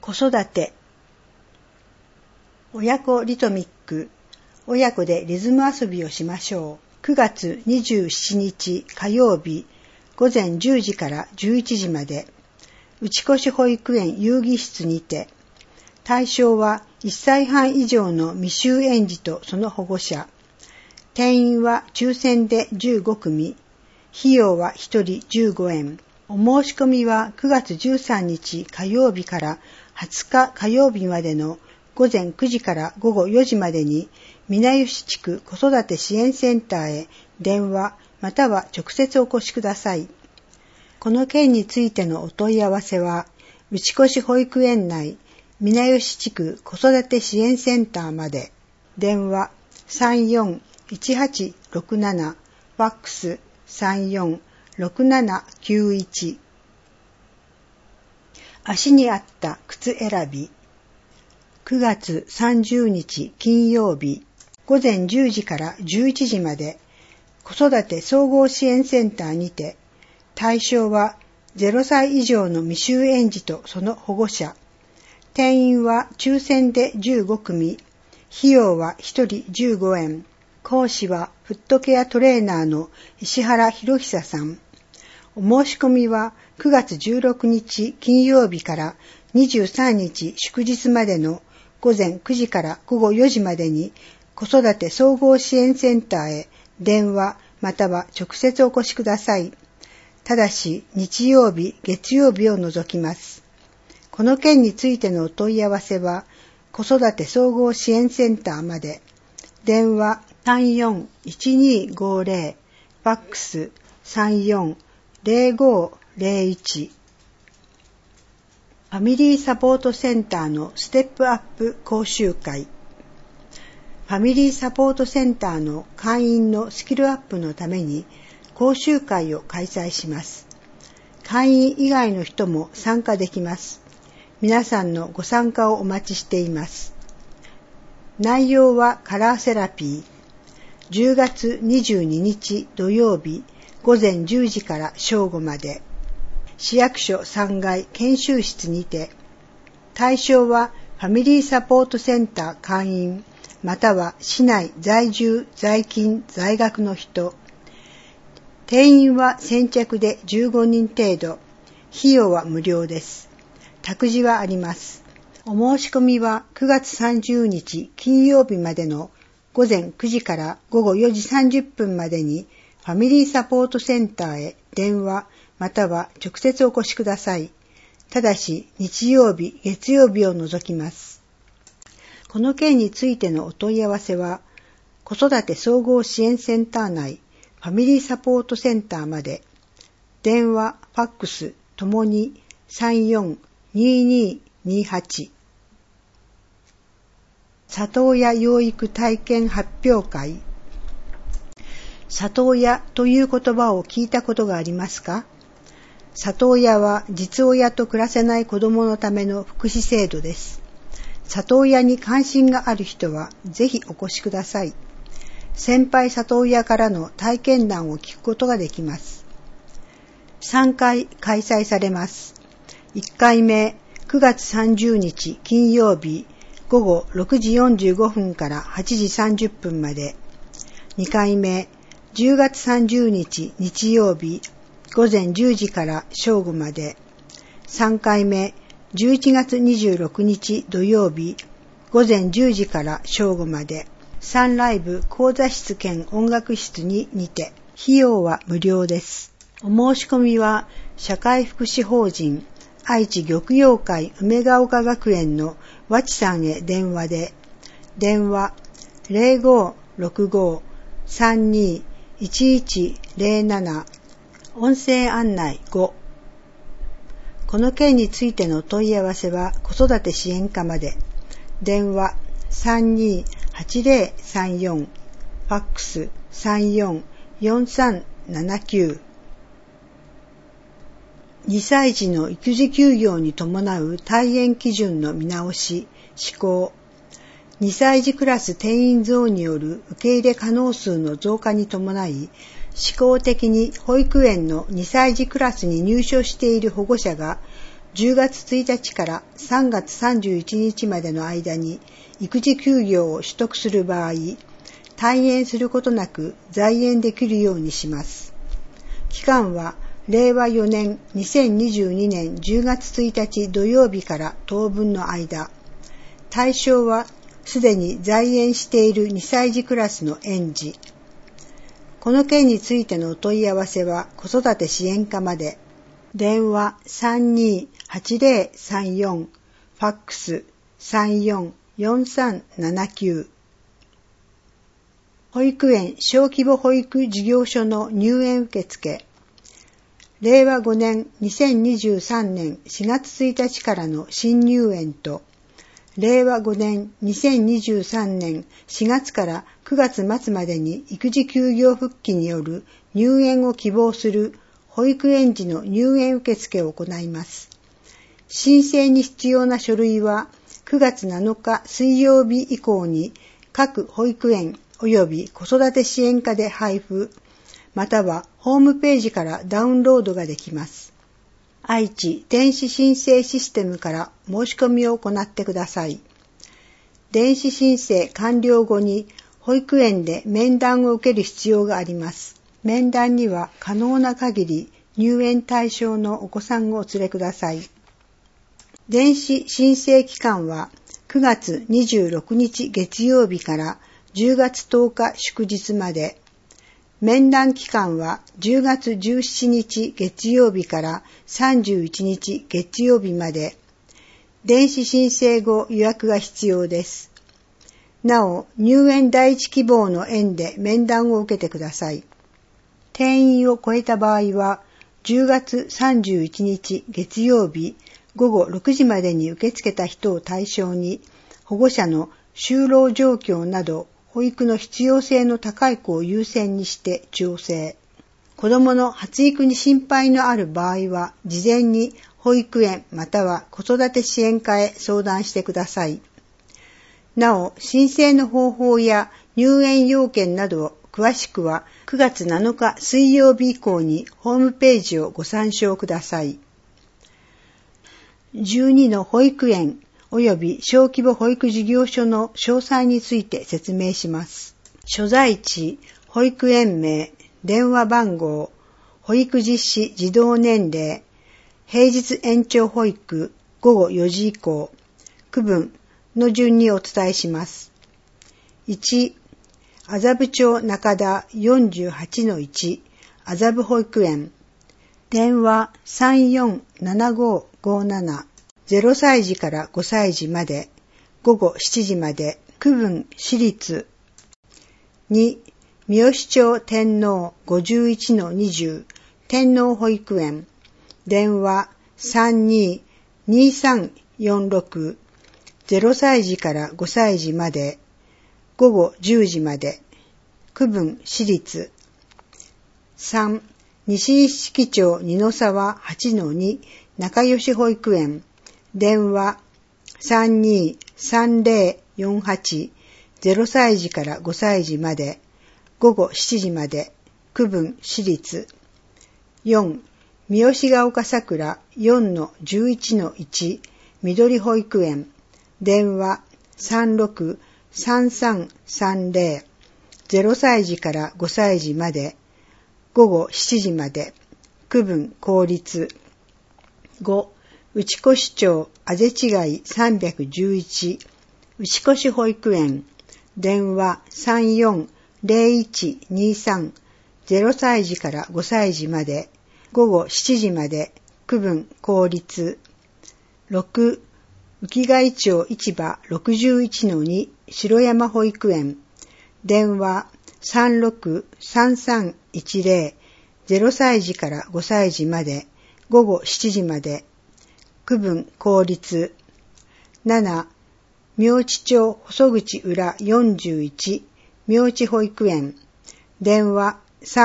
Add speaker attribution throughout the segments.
Speaker 1: 子育て。親子リトミック。親子でリズム遊びをしましょう。9月27日火曜日午前10時から11時まで、内越保育園遊戯室にて、対象は1歳半以上の未就園児とその保護者。定員は抽選で15組。費用は1人15円。お申し込みは9月13日火曜日から20日火曜日までの午前9時から午後4時までに、南吉地区子育て支援センターへ電話または直接お越しください。この件についてのお問い合わせは、内越保育園内南吉地区子育て支援センターまで。電話34-1867、ファックス34-6791。足に合った靴選び。9月30日金曜日午前10時から11時まで、子育て総合支援センターにて、対象は0歳以上の未就園児とその保護者。定員は抽選で15組。費用は1人15円。講師はフットケアトレーナーの石原博久さん。お申し込みは9月16日金曜日から23日祝日までの午前9時から午後4時までに、子育て総合支援センターへ電話または直接お越しください。ただし日曜日、月曜日を除きます。この件についてのお問い合わせは、子育て総合支援センターまで。電話34-1250、ファックス34-0501。ファミリーサポートセンターのステップアップ講習会。ファミリーサポートセンターの会員のスキルアップのために講習会を開催します。会員以外の人も参加できます。皆さんのご参加をお待ちしています。内容はカラーセラピー。10月22日土曜日午前10時から正午まで。市役所3階研修室にて。対象はファミリーサポートセンター会員または市内在住在勤在学の人。定員は先着で15人程度。費用は無料です。託児はあります。お申し込みは9月30日金曜日までの午前9時から午後4時30分までに、ファミリーサポートセンターへ電話または直接お越しください。ただし日曜日、月曜日を除きます。この件についてのお問い合わせは、子育て総合支援センター内ファミリーサポートセンターまで。電話、ファックスともに34-2228。里親養育体験発表会。里親という言葉を聞いたことがありますか？里親は実親と暮らせない子どものための福祉制度です。里親に関心がある人はぜひお越しください。先輩里親からの体験談を聞くことができます。3回開催されます。1回目、9月30日金曜日午後6時45分から8時30分まで。2回目、10月30日日曜日午前10時から正午まで。3回目、11月26日土曜日午前10時から正午まで。サンライブ講座室兼音楽室にて。費用は無料です。お申し込みは社会福祉法人愛知玉葉会梅ヶ丘学園の和知さんへ電話で。電話0565-321107。音声案内5。この件についてのお問い合わせは子育て支援課まで。電話328034、ファックス344379。2歳児の育児休業に伴う退園基準の見直し、施行。2歳児クラス定員増による受け入れ可能数の増加に伴い、試行的に保育園の2歳児クラスに入所している保護者が 10月1日から3月31日までの間に育児休業を取得する場合、退園することなく在園できるようにします。期間は令和4年2022年10月1日土曜日から当分の間。対象はすでに在園している2歳児クラスの園児。この件についてのお問い合わせは子育て支援課まで。電話328034、ファックス344379。保育園小規模保育事業所の入園受付。令和5年2023年4月1日からの新入園と、令和5年2023年4月から9月末までに育児休業復帰による入園を希望する保育園児の入園受付を行います。申請に必要な書類は9月7日水曜日以降に各保育園及び子育て支援課で配布、またはホームページからダウンロードができます。愛知電子申請システムから申し込みを行ってください。電子申請完了後に保育園で面談を受ける必要があります。面談には可能な限り入園対象のお子さんをお連れください。電子申請期間は9月26日月曜日から10月10日祝日まで。面談期間は10月17日月曜日から31日月曜日まで。電子申請後予約が必要です。なお、入園第一希望の園で面談を受けてください。定員を超えた場合は、10月31日月曜日午後6時までに受け付けた人を対象に、保護者の就労状況など、保育の必要性の高い子を優先にして調整。子どもの発育に心配のある場合は、事前に保育園または子育て支援課へ相談してください。なお、申請の方法や入園要件など詳しくは9月7日水曜日以降にホームページをご参照ください。12の保育園及び小規模保育事業所の詳細について説明します。所在地、保育園名、電話番号、保育実施児童年齢、平日延長保育、午後4時以降、区分の順にお伝えします。1、麻布町中田 48-1 麻布保育園、電話347557、0歳児から5歳児まで、午後7時まで、区分私立。2、三好町天王 51-20 天王保育園、電話322346、0歳児から5歳児まで、午後10時まで、区分私立。3、西一色町二の沢 8-2 仲良し保育園、電話323048、0歳児から5歳児まで、午後7時まで、区分私立。4、三好ヶ丘桜 4-11-1 緑保育園、電話363330、0歳児から5歳児まで、午後7時まで、区分公立。5、内越町あぜ違い311内越保育園、電話340123、0歳児から5歳児まで、午後7時まで、区分公立。6、浮貝町市場 61-2 城山保育園、電話363310、0歳児から5歳児まで、午後7時まで、区分公立。7、明知町細口裏41明知保育園、電話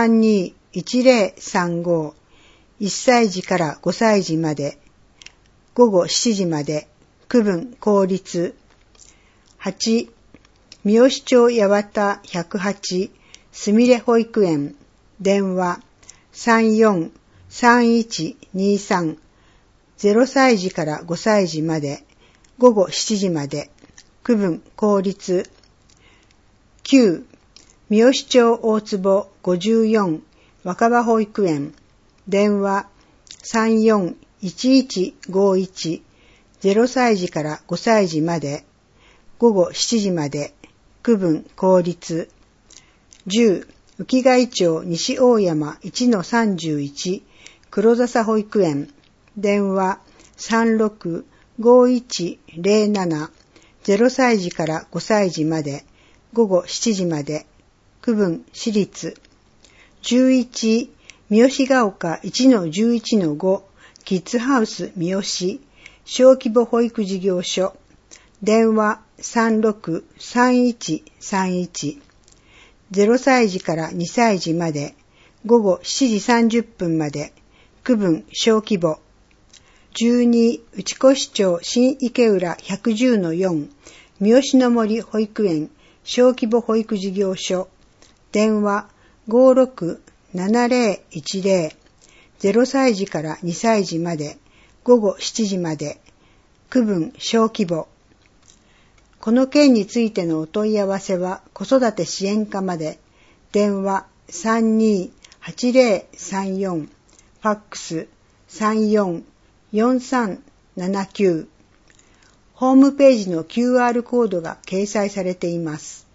Speaker 1: 321035、1歳児から5歳児まで、午後7時まで、区分公立。8、三好町八幡108すみれ保育園、電話343123、 0歳児から5歳児まで午後7時まで、区分公立。9、三好町大坪54若葉保育園、電話341151、0歳児から5歳児まで午後7時まで、区分公立。10、浮貝町西大山 1-31 黒笹保育園、電話365107、0歳児から5歳児まで午後7時まで、区分私立。11、三好ヶ丘 1-11-5 キッズハウス三好小規模保育事業所、電話363131、0歳児から2歳児まで午後7時30分まで、区分小規模。12、内越町新池浦 110-4 三好の森保育園小規模保育事業所、電話567010、0歳児から2歳児まで午後7時まで、区分小規模。この件についてのお問い合わせは子育て支援課まで、電話328034、ファックス344379、ホームページの QR コードが掲載されています。